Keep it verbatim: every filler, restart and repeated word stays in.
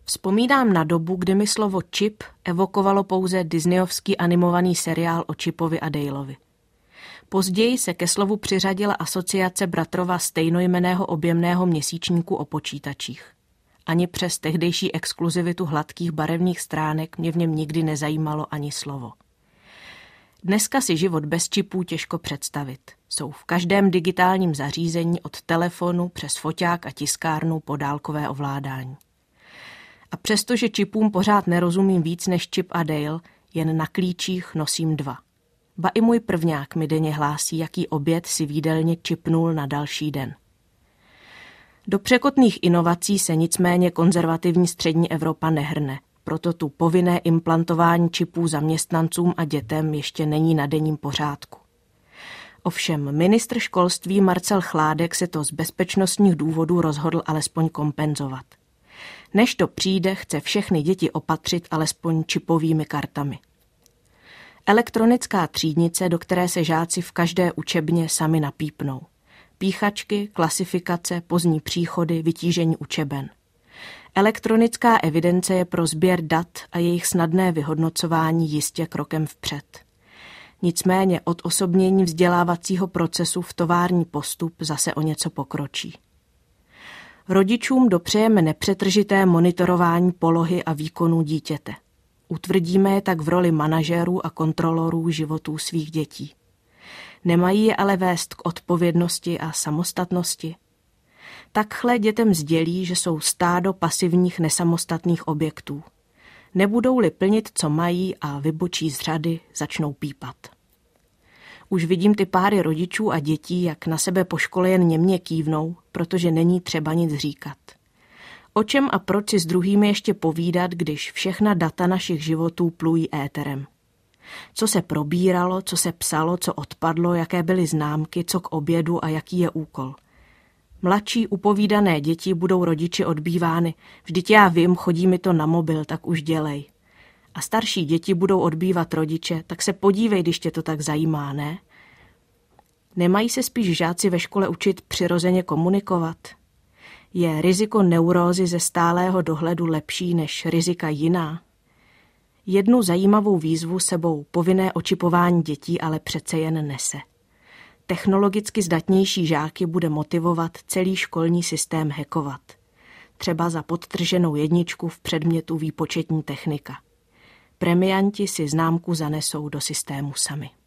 Vzpomínám na dobu, kdy mi slovo čip evokovalo pouze disneyovský animovaný seriál o Chipovi a Daleovi. Později se ke slovu přiřadila asociace bratrova stejnojmenného objemného měsíčníku o počítačích. Ani přes tehdejší exkluzivitu hladkých barevných stránek mě v něm nikdy nezajímalo ani slovo. Dneska si život bez čipů těžko představit. Jsou v každém digitálním zařízení od telefonu přes foťák a tiskárnu po dálkové ovládání. A přestože čipům pořád nerozumím víc než Chip a Dale, jen na klíčích nosím dva. Ba i můj prvňák mi denně hlásí, jaký oběd si v jídelně čipnul na další den. Do překotných inovací se nicméně konzervativní střední Evropa nehrne, proto tu povinné implantování čipů zaměstnancům a dětem ještě není na denním pořádku. Ovšem ministr školství Marcel Chládek se to z bezpečnostních důvodů rozhodl alespoň kompenzovat. Než to přijde, chce všechny děti opatřit alespoň čipovými kartami. Elektronická třídnice, do které se žáci v každé učebně sami napípnou. Píchačky, klasifikace, pozdní příchody, vytížení učeben. Elektronická evidence je pro sběr dat a jejich snadné vyhodnocování jistě krokem vpřed. Nicméně od osobnění vzdělávacího procesu v tovární postup zase o něco pokročí. Rodičům dopřejeme nepřetržité monitorování polohy a výkonů dítěte. Utvrdíme je tak v roli manažérů a kontrolorů životů svých dětí. Nemají je ale vést k odpovědnosti a samostatnosti. Takhle dětem sdělí, že jsou stádo pasivních nesamostatných objektů. Nebudou-li plnit, co mají a vybočí z řady, začnou pípat. Už vidím ty páry rodičů a dětí, jak na sebe po škole jen němě kývnou, protože není třeba nic říkat. O čem a proč si s druhými ještě povídat, když všechna data našich životů plují éterem? Co se probíralo, co se psalo, co odpadlo, jaké byly známky, co k obědu a jaký je úkol. Mladší upovídané děti budou rodiči odbývány. Vždyť já vím, chodí mi to na mobil, tak už dělej. A starší děti budou odbývat rodiče, tak se podívej, když tě to tak zajímá, ne? Nemají se spíš žáci ve škole učit přirozeně komunikovat? Je riziko neurózy ze stálého dohledu lepší než rizika jiná? Jednu zajímavou výzvu sebou povinné očipování dětí ale přece jen nese. Technologicky zdatnější žáky bude motivovat celý školní systém hackovat. Třeba za podtrženou jedničku v předmětu výpočetní technika. Premianti si známku zanesou do systému sami.